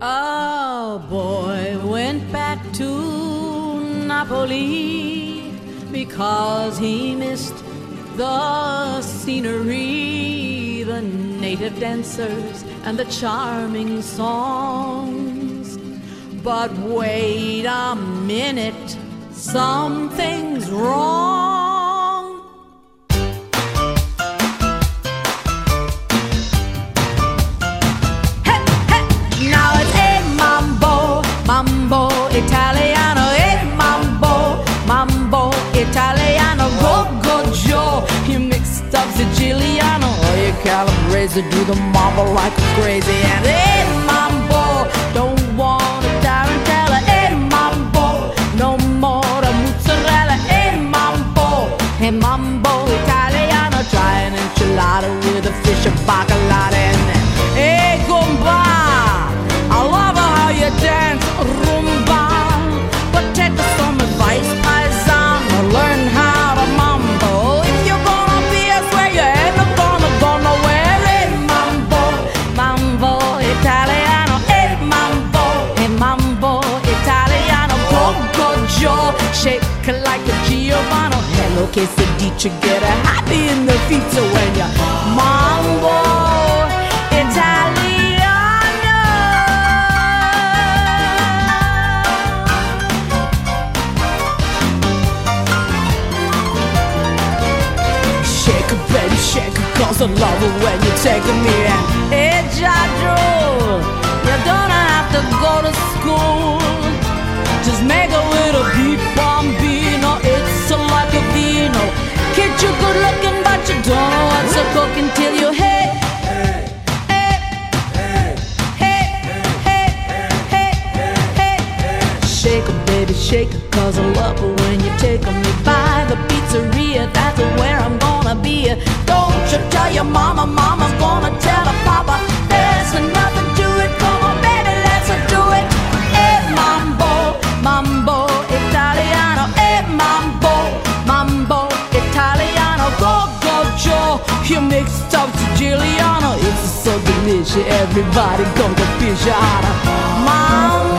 A boy went back to Napoli because he missed the scenery, the native dancers, and the charming songs. But wait a minute, something's wrong. Mambo Italiano, mambo, mambo Italiano, go Joe. You mixed up Siciliano, or you calabrese, do the mambo like crazy. And mambo, don't want a tarantella. Mambo, no more the mozzarella. Mambo Italiano, try an enchilada with a fish and bacalao. And gumba, I love how you dance rumba, but take some advice, paisan, learn how to mambo. If you're gonna be, I swear you ain't gonna go nowhere. Mambo, mambo Italiano, mambo Italiano, go Joe, shake like a Giovanni. Hello, quesadilla, get a happy in the feet, so when you mambo Italiano. Baby, shake it, cause I love it when you take me. And hey, Giorgio, you don't have to go to school. Just make a little beat bambino. It's like a vino. Kid, you good looking, but you don't know what's a cooking till you hey, hey, hey, hey, hey, hey, hey, hey. Shake it, baby, shake it, cause I love it when you take me by the pizzeria. That's where I'm gonna be. Don't you tell your mama, mama's gonna tell her papa. There's nothing to it, come on baby, let's do it. Mambo, mambo Italiano. Mambo, mambo Italiano. Go Joe, you mixed up Siciliano. It's so delicious, everybody come to fish out. Mambo.